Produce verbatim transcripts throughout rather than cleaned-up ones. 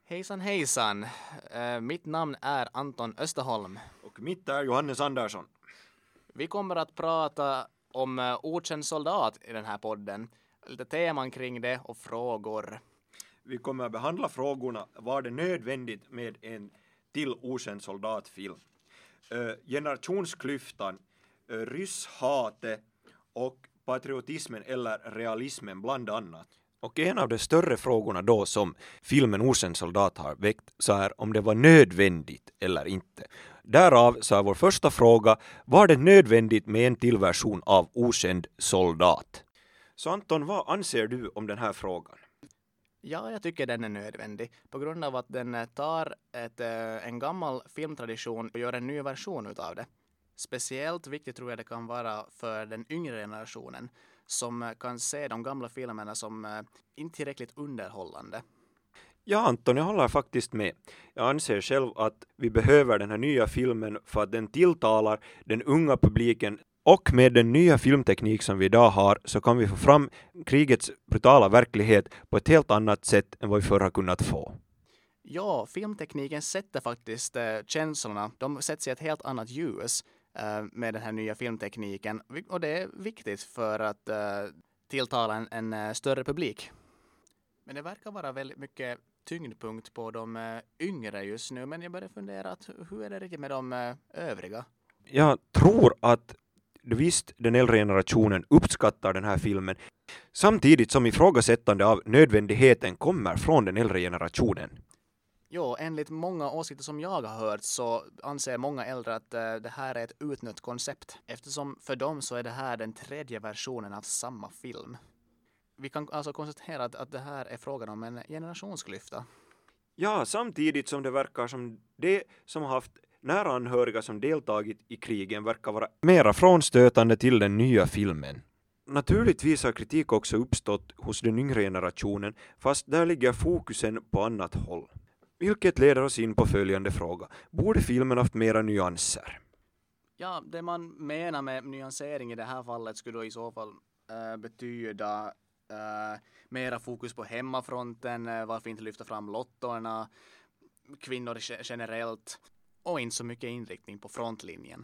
Hejsan hejsan, uh, mitt namn är Anton Österholm. Och mitt är Johannes Andersson. Vi kommer att prata om uh, okänd soldat i den här podden. Lite teman kring det och frågor. Vi kommer att behandla frågorna: var det nödvändigt med en till okänd soldatfilm? Uh, generationsklyftan, uh, rysshatet och patriotismen eller realismen bland annat. Och en av de större frågorna då som filmen Okänd soldat har väckt så är om det var nödvändigt eller inte. Därav så är vår första fråga: var det nödvändigt med en till version av Okänd soldat? Så Anton, vad anser du om den här frågan? Ja, jag tycker den är nödvändig på grund av att den tar ett, en gammal filmtradition och gör en ny version utav det. Speciellt viktigt tror jag det kan vara för den yngre generationen som kan se de gamla filmerna som inte tillräckligt underhållande. Ja, Anton, jag håller faktiskt med. Jag anser själv att vi behöver den här nya filmen för att den tilltalar den unga publiken. Och med den nya filmteknik som vi idag har så kan vi få fram krigets brutala verklighet på ett helt annat sätt än vad vi förr har kunnat få. Ja, filmtekniken sätter faktiskt eh, känslorna. De sätts i ett helt annat ljus eh, med den här nya filmtekniken. Och det är viktigt för att eh, tilltala en, en eh, större publik. Men det verkar vara väldigt mycket tyngdpunkt på de eh, yngre just nu. Men jag börjar fundera att hur är det riktigt med de eh, övriga? Jag tror att visst den äldre generationen uppskattar den här filmen. Samtidigt som ifrågasättande av nödvändigheten kommer från den äldre generationen. Jo, enligt många åsikter som jag har hört så anser många äldre att uh, det här är ett utnött koncept. Eftersom för dem så är det här den tredje versionen av samma film. Vi kan alltså konstatera att, att det här är frågan om en generationsklyfta. Ja, samtidigt som det verkar som det som har haft nära anhöriga som deltagit i krigen verkar vara mera frånstötande till den nya filmen. Naturligtvis har kritik också uppstått hos den yngre generationen, fast där ligger fokusen på annat håll. Vilket leder oss in på följande fråga: borde filmen haft mera nyanser? Ja, det man menar med nyansering i det här fallet skulle då i så fall äh, betyda äh, mera fokus på hemmafronten, äh, varför inte lyfta fram lottorna, kvinnor generellt och inte så mycket inriktning på frontlinjen.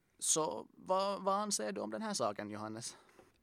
Så vad, vad anser du om den här saken, Johannes?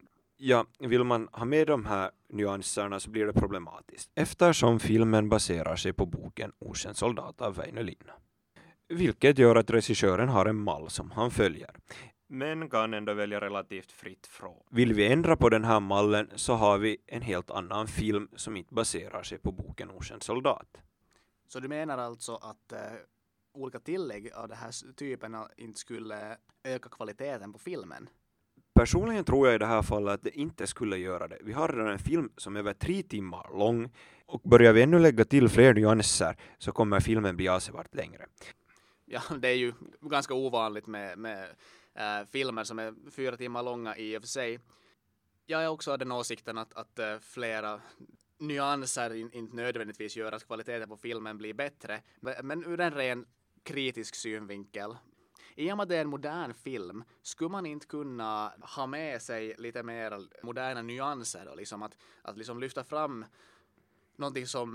Ja, vill man ha med de här nyanserna så blir det problematiskt, eftersom filmen baserar sig på boken Okänd soldat av Väinö Linna. Vilket gör att regissören har en mall som han följer, men kan ändå välja relativt fritt från. Vill vi ändra på den här mallen så har vi en helt annan film som inte baserar sig på boken Okänd soldat. Så du menar alltså att äh, olika tillägg av den här typen inte skulle öka kvaliteten på filmen? Personligen tror jag i det här fallet att det inte skulle göra det. Vi har redan en film som är över tre timmar lång och börjar vi ännu lägga till fler nyanser så kommer filmen bli avsevärt längre. Ja, det är ju ganska ovanligt med, med äh, filmer som är fyra timmar långa i och för sig. Jag är också av den åsikten att, att äh, flera nyanser in, inte nödvändigtvis gör att kvaliteten på filmen blir bättre. Men ur en ren kritisk synvinkel. I och med att det är en modern film skulle man inte kunna ha med sig lite mer moderna nyanser och liksom att, att liksom lyfta fram någonting som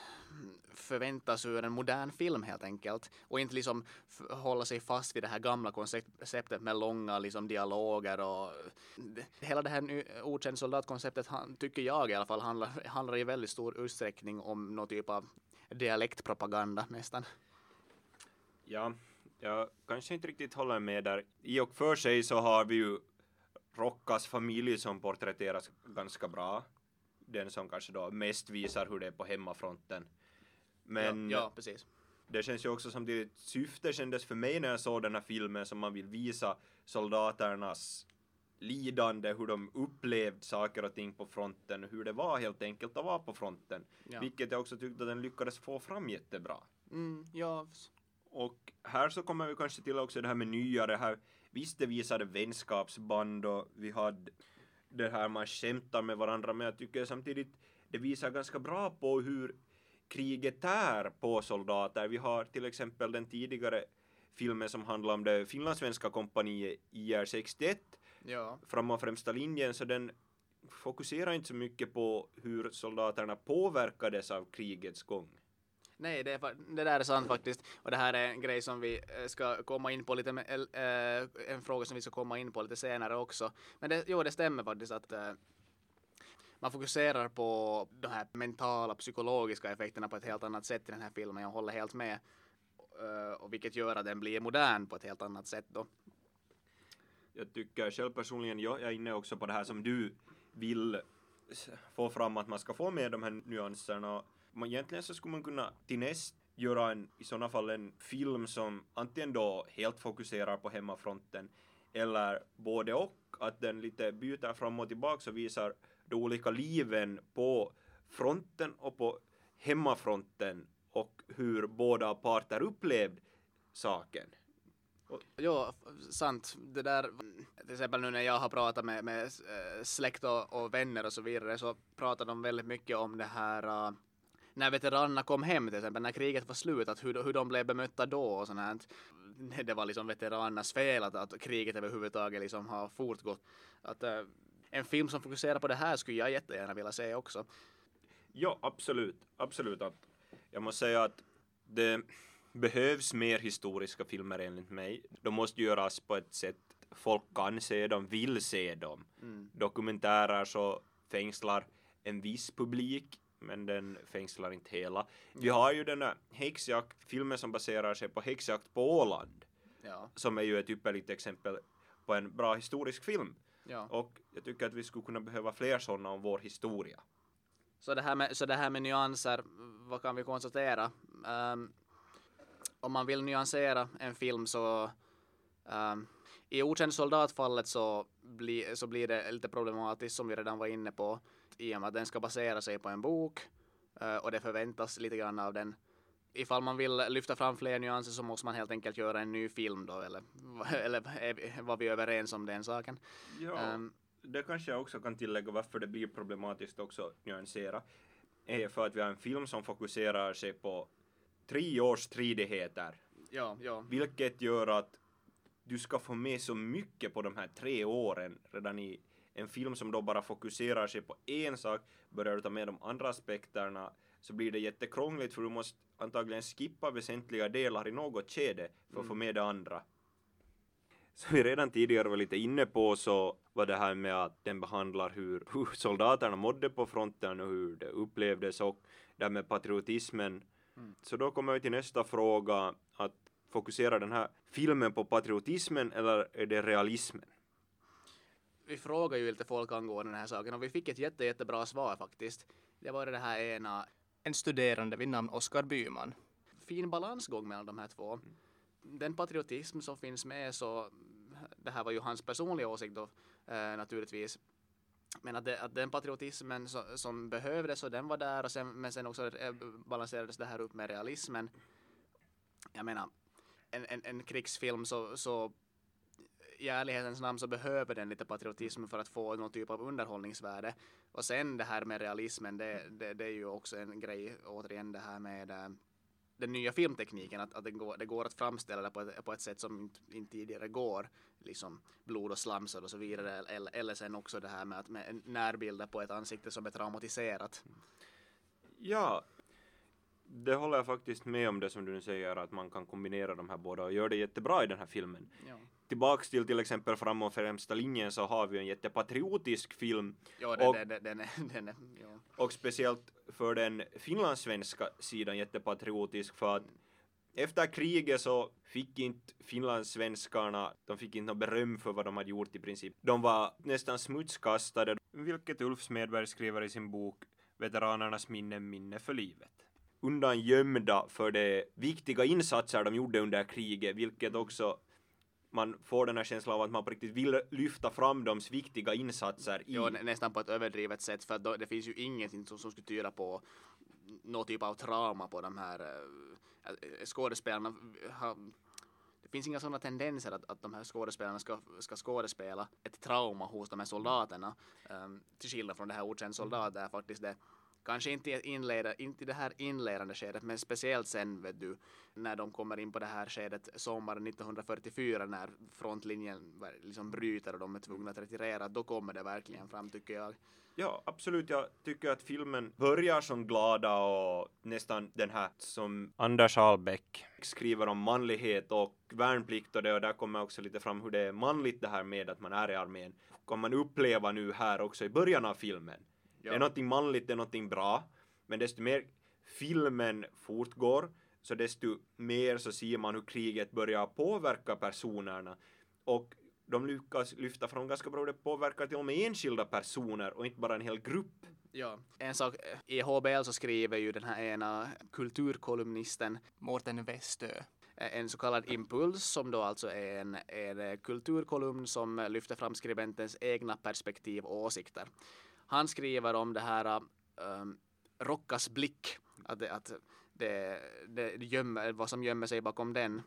förväntas ur en modern film helt enkelt och inte liksom f- hålla sig fast vid det här gamla konceptet med långa liksom dialoger och hela det här okänd soldatkonceptet tycker jag i alla fall handlar, handlar i väldigt stor utsträckning om någon typ av dialektpropaganda nästan. Ja, jag kanske inte riktigt håller med där. I och för sig så har vi ju Rockas familj som porträtteras ganska bra. Den som kanske då mest visar hur det är på hemmafronten. Men ja, ja, precis. Det känns ju också samtidigt, syfte kändes för mig när jag såg den här filmen som man vill visa soldaternas lidande, hur de upplevde saker och ting på fronten, hur det var helt enkelt att vara på fronten. Ja. Vilket jag också tyckte att den lyckades få fram jättebra. Mm, ja. Och här så kommer vi kanske till också det här med nya, det här, visst det visade vänskapsband och vi hade det här man skämtar med varandra, men jag tycker samtidigt det visar ganska bra på hur kriget är på soldater. Vi har till exempel den tidigare filmen som handlar om det finlandssvenska kompaniet I R sextioett ja. Framåt främsta linjen, så den fokuserar inte så mycket på hur soldaterna påverkades av krigets gång. Nej, det, är, fa- det där är sant faktiskt. Och det här är en grej som vi eh, ska komma in på lite, med, äh, en fråga som vi ska komma in på lite senare också. Men det, jo, det stämmer faktiskt att äh, man fokuserar på de här mentala, psykologiska effekterna på ett helt annat sätt i den här filmen. Jag håller helt med. Äh, och vilket gör att den blir modern på ett helt annat sätt då. Jag tycker själv personligen, jag är inne också på det här som du vill få fram, att man ska få med de här nyanserna. Man, egentligen så skulle man kunna till näst göra en, i sådana fall en film som antingen då helt fokuserar på hemmafronten eller både och, att den lite byter fram och tillbaka och visar de olika liven på fronten och på hemmafronten och hur båda parter upplevde saken. Jo, sant. Det där, till exempel nu när jag har pratat med, med äh, släkt och, och vänner och så vidare, så pratar de väldigt mycket om det här äh, när veteranerna kom hem, till exempel när kriget var slut, att hur, hur de blev bemötta då och sånt här. Det var liksom veteranernas fel att, att kriget överhuvudtaget liksom har fortgått. Att, äh, en film som fokuserar på det här skulle jag jättegärna vilja se också. Ja, absolut. Absolut. Att jag måste säga att det behövs mer historiska filmer enligt mig. De måste göras på ett sätt folk kan se dem, vill se dem. Mm. Dokumentärer så fängslar en viss publik, men den fängslar inte hela. Mm. Vi har ju den här häxjakt, filmen som baserar sig på häxjakt på Åland. Ja. Som är ju ett ypperligt exempel på en bra historisk film. Ja. Och jag tycker att vi skulle kunna behöva fler sådana om vår historia. Så det här med, så det här med nyanser, vad kan vi konstatera? Um, om man vill nyansera en film så um, i Okänd soldatfallet så, bli, så blir det lite problematiskt som vi redan var inne på, i och med att den ska basera sig på en bok uh, och det förväntas lite grann av den. Ifall man vill lyfta fram fler nyanser så måste man helt enkelt göra en ny film då, eller, eller var vi överens om den saken? Ja, um, det kanske jag också kan tillägga varför det blir problematiskt också nyansera, är för att vi har en film som fokuserar sig på tre års stridigheter. Ja, ja. Vilket gör att du ska få med så mycket på de här tre åren redan i en film som då bara fokuserar sig på en sak. Börjar du ta med de andra aspekterna så blir det jättekrångligt, för du måste antagligen skippa väsentliga delar i något skede för att mm. få med det andra. Som vi redan tidigare var lite inne på så var det här med att den behandlar hur, hur soldaterna mådde på fronten och hur det upplevdes, och det här med patriotismen. Mm. Så då kommer vi till nästa fråga, att fokusera den här filmen på patriotismen eller är det realismen? Vi frågar ju lite folk angående den här saken och vi fick ett jätte, jättebra svar faktiskt. Det var det här ena, en studerande vid namn Oskar Byman. Fin balansgång mellan de här två. Mm. Den patriotism som finns med, så det här var ju hans personliga åsikt då eh, naturligtvis. Men att, det, att den patriotismen så, som behövdes och den var där, och sen, men sen också eh, balanserades det här upp med realismen. Jag menar, en, en, en krigsfilm så, så i ärlighetens namn så behöver den lite patriotism för att få någon typ av underhållningsvärde. Och sen det här med realismen, det, det, det är ju också en grej, återigen det här med äh, den nya filmtekniken, att, att det, går, det går att framställa det på ett, på ett sätt som inte, inte tidigare går, liksom blod och slamsor och så vidare, eller, eller sen också det här med, att, med närbilder på ett ansikte som är traumatiserat. Ja, det håller jag faktiskt med om, det som du nu säger, att man kan kombinera de här båda och göra det jättebra i den här filmen. Ja. Tillbaks till till exempel Fram och främsta linjen så har vi en jättepatriotisk film. Ja, det, och, det, det, den är, den är, ja. Och speciellt för den finlandssvenska sidan jättepatriotisk, för att efter kriget så fick inte finlandssvenskarna, de fick inte något beröm för vad de hade gjort i princip. De var nästan smutskastade, vilket Ulf Smedberg skriver i sin bok Veteranernas minne, minne för livet. Undangömda för de viktiga insatser de gjorde under kriget, vilket också man får den här känslan av att man på riktigt vill lyfta fram de viktiga insatser i. Ja, nä- nästan på ett överdrivet sätt, för att då, det finns ju ingenting som, som skulle tyda på någon typ av trauma på de här äh, skådespelarna. Ha, det finns inga sådana tendenser att, att de här skådespelarna ska, ska skådespela ett trauma hos de här soldaterna. Um, till skillnad från det här Okänd soldat, där faktiskt det Kanske inte i, inleda, inte i det här inledande skedet, men speciellt sen, vet du, när de kommer in på det här skedet sommaren nittonhundrafyrtiofyra när frontlinjen liksom bryter och de är tvungna att retirera, då kommer det verkligen fram, tycker jag. Ja, absolut. Jag tycker att filmen börjar som glada och nästan den här som Anders Ahlbeck skriver om manlighet och värnplikt och det, och där kommer också lite fram hur det är manligt det här med att man är i armén. Kan man uppleva nu här också i början av filmen. Ja. Det är någonting manligt, det är någonting bra, men desto mer filmen fortgår så desto mer så ser man hur kriget börjar påverka personerna, och de lyckas lyfta fram ganska bra, det påverkar till och med enskilda personer och inte bara en hel grupp. Ja, en sak, i H B L så skriver ju den här ena kulturkolumnisten Mårten Westö en så kallad impuls, som då alltså är en, en kulturkolumn som lyfter fram skribentens egna perspektiv och åsikter. Han skriver om det här um, Rockas blick, att det, att det, det gömmer, vad som gömmer sig bakom den.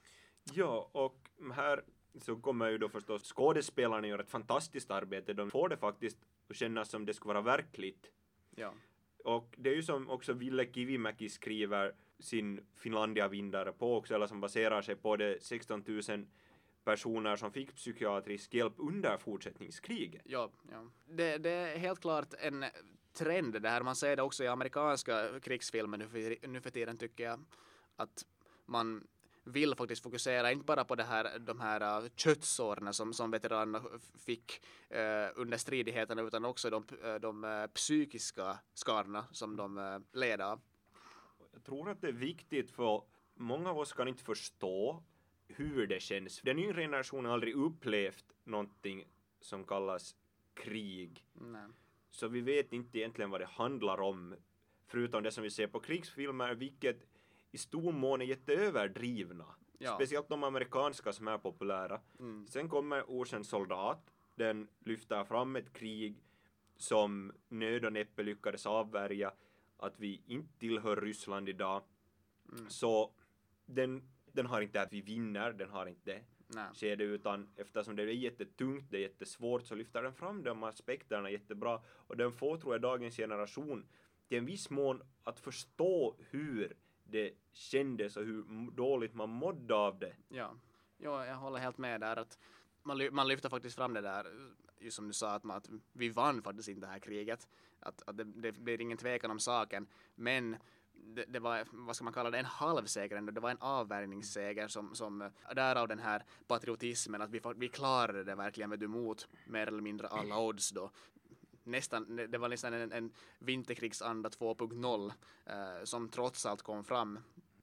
Ja, och här så kommer ju då förstås skådespelarna göra ett fantastiskt arbete. De får det faktiskt att kännas som det ska vara verkligt. Ja. Och det är ju som också Ville Kivimäki skriver sin Finlandia-vindare på också, eller som baserar sig på de sexton tusen personer som fick psykiatrisk hjälp under fortsättningskriget. Ja, ja. Det, det är helt klart en trend det här. Man ser det också i amerikanska krigsfilmer nu för, nu för tiden, tycker jag, att man vill faktiskt fokusera inte bara på det här, de här uh, köttsårna som, som veteranerna fick uh, under stridigheterna, utan också de, uh, de uh, psykiska skadorna som de uh, led av. Jag tror att det är viktigt, för många av oss kan inte förstå hur det känns. Den yngre generationen har aldrig upplevt någonting som kallas krig. Nej. Så vi vet inte egentligen vad det handlar om, förutom det som vi ser på krigsfilmer, vilket i stor mån är jätteöverdrivna. Ja. Speciellt de amerikanska som är populära. Mm. Sen kommer Okänd soldat. Den lyfter fram ett krig som nöd och näppe lyckades avvärja, att vi inte tillhör Ryssland idag. Mm. Så den, den har inte att vi vinner, den har inte det. Sker det, utan eftersom det är jättetungt, det är jättesvårt, så lyfter den fram de aspekterna jättebra. Och den får, tror jag, dagens generation till en viss mån att förstå hur det kändes och hur dåligt man mådde av det. Ja, ja, jag håller helt med där. Att man, ly- man lyfter faktiskt fram det där, just som du sa, att, man, att vi vann faktiskt inte det här kriget. Att, att det, det blir ingen tvekan om saken. Men det, det var, vad ska man kalla det, en halvseger ändå. Det var en avvärjningsseger som, som därav den här patriotismen, att vi, vi klarade det verkligen med emot mer eller mindre alla odds då. Nästan, det var nästan en, en vinterkrigsanda två punkt noll eh, som trots allt kom fram.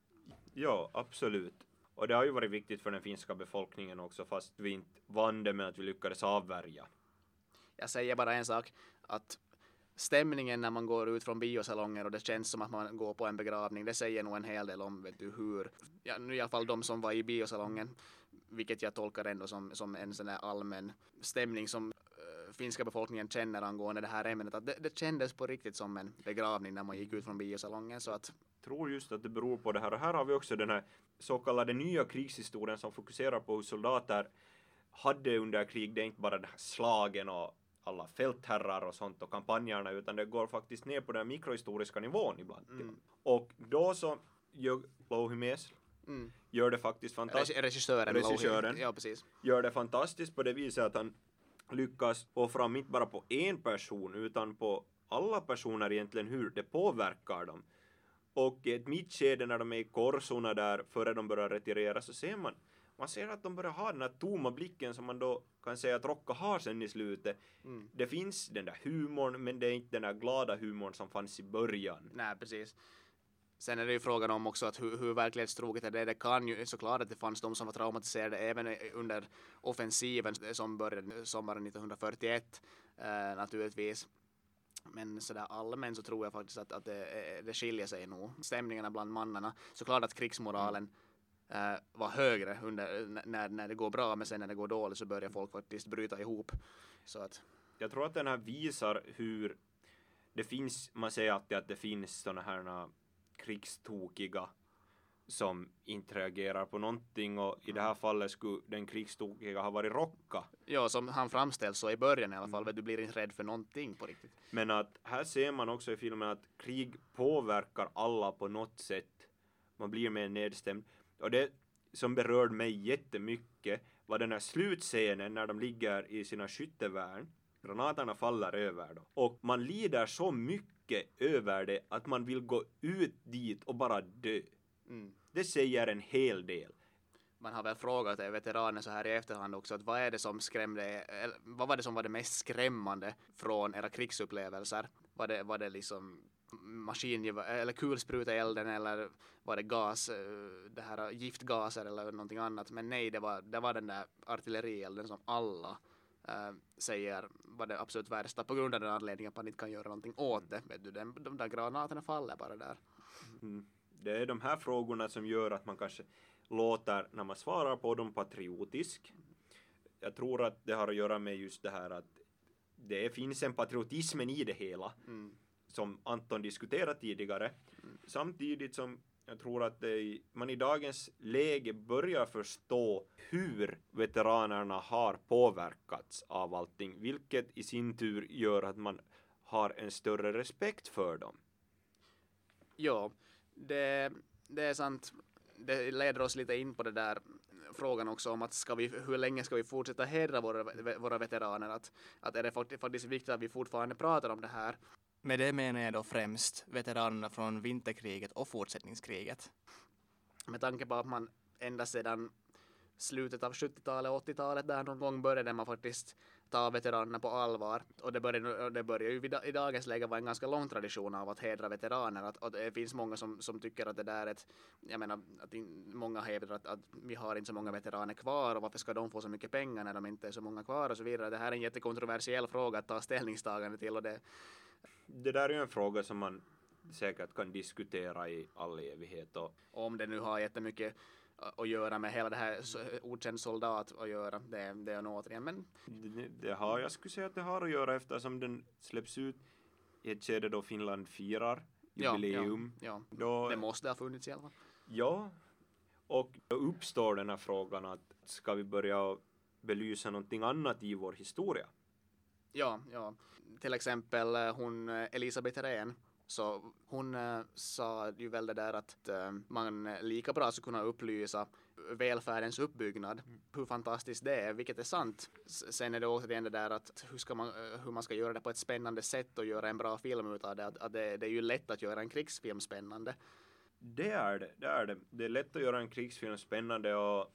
Ja, absolut. Och det har ju varit viktigt för den finska befolkningen också, fast vi inte vann det med att vi lyckades avvärja. Jag säger bara en sak, att stämningen när man går ut från biosalonger och det känns som att man går på en begravning, det säger nog en hel del om, vet du, hur, ja, nu i alla fall de som var i biosalongen, vilket jag tolkar ändå som, som en sån här allmän stämning som uh, finska befolkningen känner angående det här ämnet, att det, det kändes på riktigt som en begravning när man gick ut från biosalongen. Så att jag tror just att det beror på det här, och här har vi också den här så kallade nya krigshistorien som fokuserar på hur soldater hade under krig. Det är inte bara den här slagen och alla fältherrar och sånt och kampanjerna, utan det går faktiskt ner på den mikrohistoriska nivån ibland. Mm. Och då så gör Louhimies mm. gör det faktiskt fantastiskt. Regissören, Regissören ja, precis. Gör det fantastiskt på det viset att han lyckas få fram inte bara på en person utan på alla personer egentligen hur det påverkar dem. Och i ett mittskede när de är i korsorna där före de börjar retirera, så ser man Man ser att de börjar ha den här tomma blicken som man då kan säga att Rocka har sen i slutet. Mm. Det finns den där humorn, men det är inte den där glada humorn som fanns i början. Nej, precis. Sen är det ju frågan om också att hur, hur verklighetstroget är det. Det kan ju såklart att det fanns de som var traumatiserade även under offensiven som började sommaren nittonhundrafyrtioett eh, naturligtvis. Men sådär allmänt så tror jag faktiskt att, att det, det skiljer sig nog. Stämningarna bland mannarna. Såklart att krigsmoralen Uh, var högre under, när, när det går bra, men sen när det går dåligt så börjar folk faktiskt bryta ihop. Så att jag tror att den här visar hur det finns, man säger alltid att det finns såna här krigstokiga som inte reagerar på någonting, och i det här fallet skulle den krigstokiga ha varit Rocka. Ja, som han framställs så i början i alla fall, mm. du blir inte rädd för någonting på riktigt. Men att här ser man också i filmen att krig påverkar alla på något sätt. Man blir mer nedstämd. Och det som berörde mig jättemycket var den här slutscenen när de ligger i sina skyttevärn. Granaterna faller över då. Och man lider så mycket över det att man vill gå ut dit och bara dö. Mm. Det säger en hel del. Man har väl frågat veteraner så här i efterhand också att vad är det som skrämde, vad var det som var det mest skrämmande från era krigsupplevelser? Var det, var det liksom maskingevär eller kulspruta elden, eller var det gas, det här giftgaser eller någonting annat? Men nej, det var, det var den där artillerielden som alla äh, säger var det absolut värsta på grund av den anledningen att man inte kan göra någonting åt det. Vet du, den, de där granaterna faller bara där. Mm. Det är de här frågorna som gör att man kanske låter, när man svarar på dem, patriotisk. Jag tror att det har att göra med just det här att det finns en patriotismen i det hela, mm. som Anton diskuterat tidigare. Mm. Samtidigt som jag tror att det, man i dagens läge börjar förstå hur veteranerna har påverkats av allting, vilket i sin tur gör att man har en större respekt för dem. Ja, det, det är sant. Det leder oss lite in på det där frågan också om att ska vi, hur länge ska vi fortsätta hedra våra, våra veteraner, att, att är det faktiskt viktigt att vi fortfarande pratar om det här. Med det menar jag då främst veteranerna från vinterkriget och fortsättningskriget. Med tanke på att man ända sedan slutet av sjuttiotalet och åttiotalet där någon gång började man faktiskt ta veteranerna på allvar, och det börjar, det börjar ju i dagens läge vara en ganska lång tradition av att hedra veteraner, att, att det finns många som, som tycker att det där är ett, jag menar att in, många hävdar att, att vi har inte så många veteraner kvar och varför ska de få så mycket pengar när de inte är så många kvar och så vidare. Det här är en jättekontroversiell fråga att ta ställningstagande till, och det det där är ju en fråga som man säkert kan diskutera i all evighet, och om det nu har jättemycket att göra med hela det här okänd soldat att göra, det, det är något återigen, men det, det har, jag skulle säga att det har att göra eftersom den släpps ut i ett skede då Finland firar jubileum. Ja, ja, ja. Då, det måste ha funnits i alla fall. Ja, och då uppstår den här frågan att ska vi börja belysa någonting annat i vår historia? Ja, ja. Till exempel hon Elisabeth Rehn, så hon äh, sa ju väl det där att äh, man lika bra ska kunna upplysa välfärdens uppbyggnad, mm. hur fantastiskt det är, vilket är sant. S- sen är det återigen det där att hur, ska man, äh, hur man ska göra det på ett spännande sätt och göra en bra film utav det. Att, att det, det är ju lätt att göra en krigsfilm spännande. Det är det, det är det. Det är lätt att göra en krigsfilm spännande, och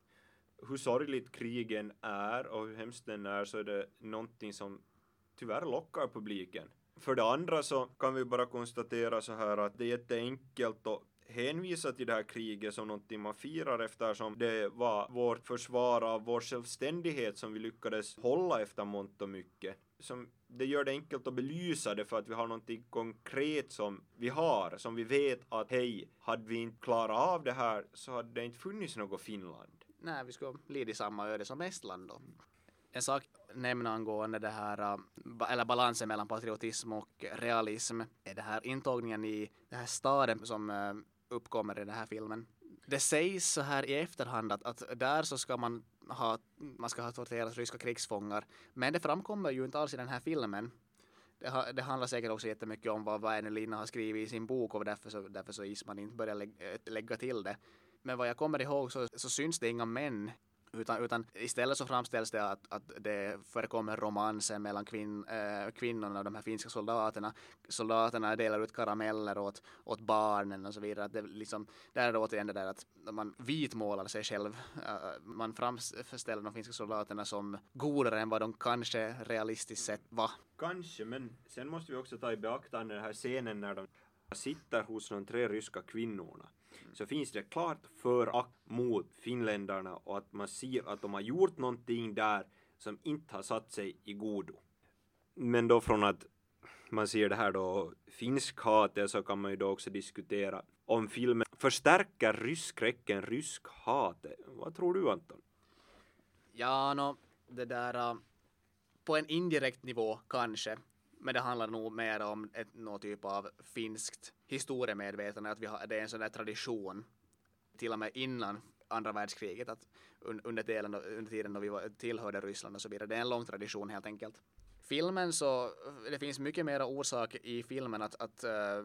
hur sorgligt krigen är och hur hemskt den är, så är det någonting som tyvärr lockar publiken. För det andra så kan vi bara konstatera så här att det är jätteenkelt att hänvisa till det här kriget som någonting man firar, eftersom det var vårt försvar av vår självständighet som vi lyckades hålla efter mångt och mycket. Som det gör det enkelt att belysa det, för att vi har någonting konkret som vi har, som vi vet att hej, hade vi inte klarat av det här så hade det inte funnits något Finland. Nej, vi skulle lida samma öde som Estland då. En sak nämna angående det här, eller balansen mellan patriotism och realism, är det här intagningen i den här staden som uppkommer i den här filmen. Det sägs så här i efterhand att, att där så ska man ha, man ska ha torterat ryska krigsfångar, men det framkommer ju inte alls i den här filmen. Det, ha, det handlar säkert också jättemycket om vad Väinö Linna har skrivit i sin bok, och därför så, därför så is man inte börjar lä, lägga till det. Men vad jag kommer ihåg så, så syns det inga män, utan, utan istället så framställs det att, att det förekommer romanser mellan kvin, äh, kvinnorna och de här finska soldaterna. Soldaterna delar ut karameller åt, åt barnen och så vidare. Att det, liksom, där är det återigen det där att man vitmålar sig själv. Äh, man framställer de finska soldaterna som godare än vad de kanske realistiskt sett var. Kanske, men sen måste vi också ta i beaktande den här scenen när de sitter hos de tre ryska kvinnorna. Så finns det klart förakt mot finländarna, och att man ser att de har gjort någonting där som inte har satt sig i godo. Men då från att man ser det här då finsk hatet, så kan man ju då också diskutera om filmen förstärker rysskräcken, rysk hatet. Vad tror du, Anton? Ja, no, det där uh, på en indirekt nivå kanske. Men det handlar nog mer om ett, någon typ av finskt historiemedvetande, att vi har, det är en sån där tradition till och med innan andra världskriget, att under, delen, under tiden då vi var, tillhörde Ryssland och så vidare. Det är en lång tradition helt enkelt. Filmen så, det finns mycket mera orsak i filmen att, att uh,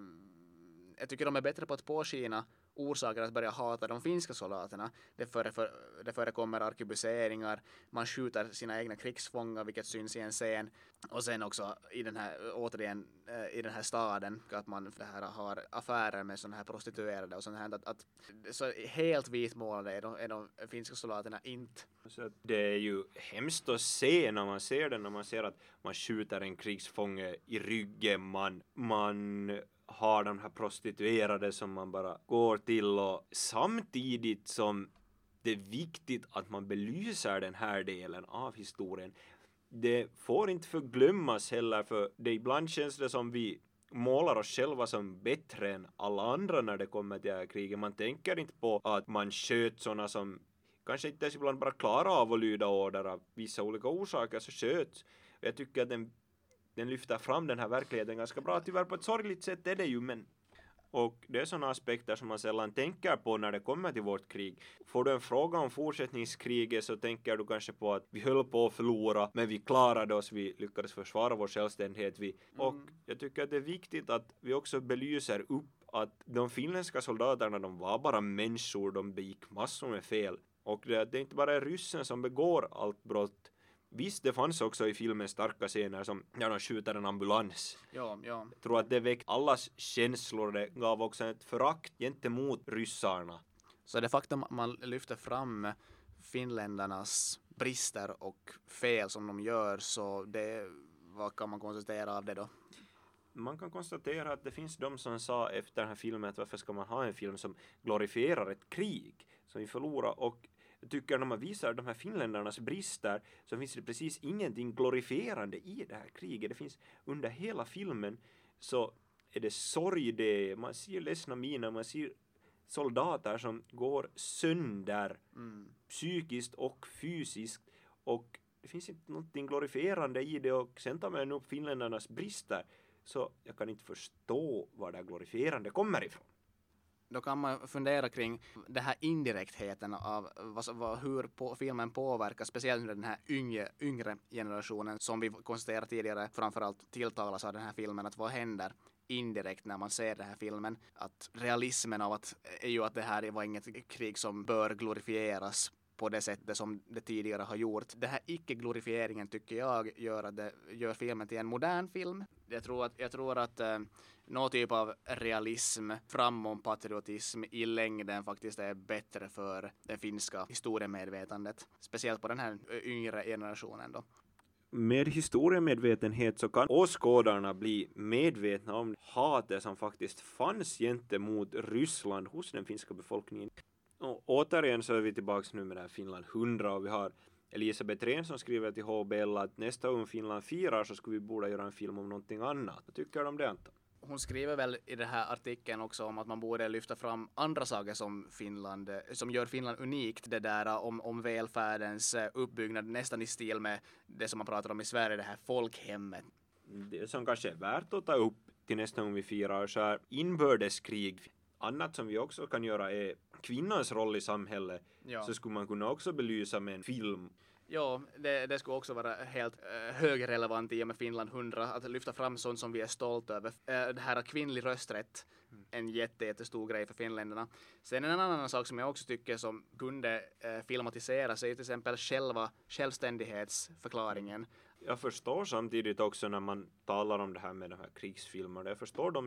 jag tycker de är bättre på att påskina orsaker att börja hata de finska soldaterna. Det, före, för, det förekommer arkebuseringar, man skjuter sina egna krigsfångar, vilket syns i en scen. Och sen också i den här, återigen i den här staden, att man det här har affärer med sådana här prostituerade och sånt här. Att, att, så helt vitmålade är de, är de finska soldaterna inte. Så det är ju hemskt att se när man ser den, när man ser att man skjuter en krigsfånge i ryggen, man, man har de här prostituerade som man bara går till, och samtidigt som det är viktigt att man belyser den här delen av historien. Det får inte förglömmas heller, för det ibland känns det som vi målar oss själva som bättre än alla andra när det kommer till det här kriget. Man tänker inte på att man sköt sådana som kanske inte ens ibland bara klarar av att lyda order av vissa olika orsaker, så sköts. Jag tycker att den Den lyfter fram den här verkligheten ganska bra. Tyvärr på ett sorgligt sätt är det ju, men och det är sådana aspekter som man sällan tänker på när det kommer till vårt krig. Får du en fråga om fortsättningskriget så tänker du kanske på att vi höll på att förlora, men vi klarade oss, vi lyckades försvara vår självständighet. Vi, och mm. jag tycker att det är viktigt att vi också belyser upp att de finländska soldaterna, de var bara människor, de begick massor med fel. Och det, det är inte bara ryssen som begår allt brott. Visst, det fanns också i filmen starka scener som när de skjuter en ambulans. Ja, ja. Jag tror att det väckte allas känslor. Det gav också ett förakt gentemot ryssarna. Så det faktum att man lyfter fram finländarnas brister och fel som de gör, så det, vad kan man konstatera av det då? Man kan konstatera att det finns de som sa efter den här filmen att varför ska man ha en film som glorifierar ett krig som vi förlorar, och jag tycker när man visar de här finländarnas brister så finns det precis ingenting glorifierande i det här kriget. Det finns under hela filmen så är det sorg, det man ser ledsna miner, man ser soldater som går sönder mm. psykiskt och fysiskt, och det finns inte någonting glorifierande i det, och sen tar man upp finländarnas brister så jag kan inte förstå var det glorifierande kommer ifrån. Då kan man fundera kring det här indirektheten av vad, vad, hur på, filmen påverkar, speciellt under den här yngre, yngre generationen som vi konstaterade tidigare framförallt tilltalas av den här filmen, att vad händer indirekt när man ser den här filmen. Att realismen av att är ju att det här var inget krig som bör glorifieras på det sättet som det tidigare har gjort. Det här icke-glorifieringen tycker jag gör att det gör filmen till en modern film. Jag tror att, jag tror att eh, någon typ av realism, framom patriotism i längden faktiskt är bättre för det finska historiemedvetandet. Speciellt på den här yngre generationen då. Med historiemedvetenhet så kan åskådarna bli medvetna om hatet som faktiskt fanns gentemot Ryssland hos den finska befolkningen. Och återigen så är vi tillbaka nu med det här Finland hundra, och vi har Elisabeth Rehn som skriver till H B L att nästa gång Finland firar så skulle vi borde göra en film om någonting annat. Vad tycker du om det, Anton? Hon skriver väl i den här artikeln också om att man borde lyfta fram andra saker som Finland, som gör Finland unikt. Det där om, om välfärdens uppbyggnad nästan i stil med det som man pratar om i Sverige, det här folkhemmet. Det som kanske är värt att ta upp till nästa gång vi firar så är inbördeskrig. Annat som vi också kan göra är kvinnans roll i samhället. Ja. Så skulle man kunna också belysa med en film. Ja, det, det skulle också vara helt äh, högrelevant i och med Finland hundra att lyfta fram sånt som vi är stolta över. Äh, det här är kvinnlig rösträtt, mm. en jätte, jättestor grej för finländarna. Sen en annan sak som jag också tycker som kunde äh, filmatiseras är till exempel själva självständighetsförklaringen. Jag förstår samtidigt också när man talar om det här med de här krigsfilmerna. Jag förstår dem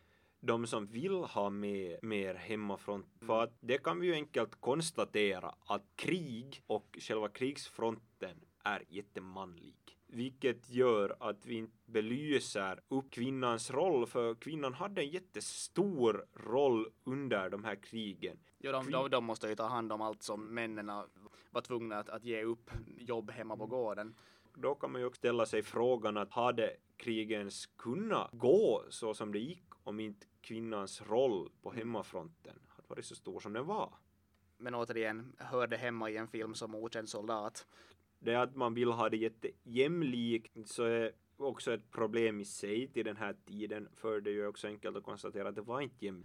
de som vill ha med mer hemmafront. Mm. För att det kan vi ju enkelt konstatera att krig och själva krigsfronten är jättemanlig. Vilket gör att vi inte belyser upp kvinnans roll, för kvinnan hade en jättestor roll under de här krigen. Ja, de, de, de måste ju ta hand om allt som männen var tvungna att, att ge upp jobb hemma på gården. Då kan man ju också ställa sig frågan att hade krigens kunnat gå så som det gick om inte kvinnans roll på hemmafronten hade varit så stor som den var. Men återigen, hörde hemma i en film som Okänd soldat. Det är att man vill ha det jättejämlikt, så är också ett problem i sig till den här tiden, för det är ju också enkelt att konstatera att det var inte jämlikt.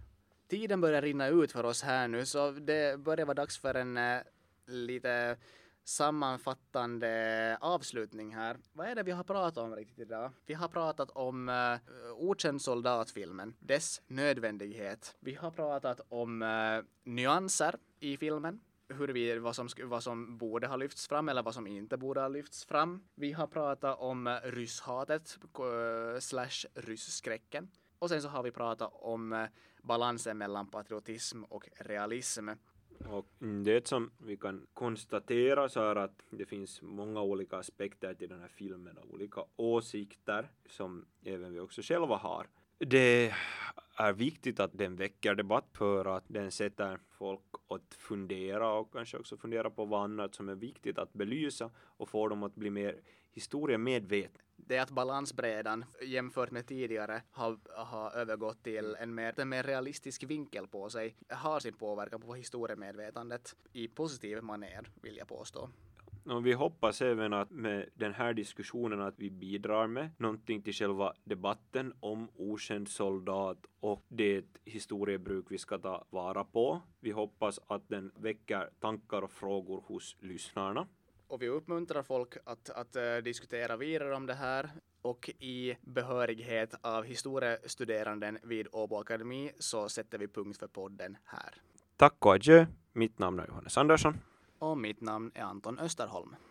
tiden börjar rinna ut för oss här nu, så det börjar vara dags för en eh, lite sammanfattande avslutning här. Vad är det vi har pratat om riktigt idag? Vi har pratat om uh, Okänd soldatfilmen, dess nödvändighet. Vi har pratat om uh, nyanser i filmen, hur vi, vad, som, vad som borde ha lyfts fram eller vad som inte borde ha lyfts fram. Vi har pratat om uh, rysshatet uh, slash rysskräcken. Och sen så har vi pratat om uh, balansen mellan patriotism och realism. Och det som vi kan konstatera så är att det finns många olika aspekter till den här filmen och olika åsikter som även vi också själva har. Det är viktigt att den väcker debatt för att den sätter folk att fundera och kanske också fundera på vad annat som är viktigt att belysa och få dem att bli mer historiemedvetna. Det är att balansbrädan jämfört med tidigare har, har övergått till en mer, en mer realistisk vinkel på sig, har sin påverkan på historiemedvetandet i positiv manér, vill jag påstå. Och vi hoppas även att med den här diskussionen att vi bidrar med någonting till själva debatten om okänd soldat och det historiebruk vi ska ta vara på. Vi hoppas att den väcker tankar och frågor hos lyssnarna. Och vi uppmuntrar folk att, att uh, diskutera vidare om det här, och i behörighet av historiestuderanden vid Åbo Akademi så sätter vi punkt för podden här. Tack och adjö. Mitt namn är Johannes Andersson. Och mitt namn är Anton Österholm.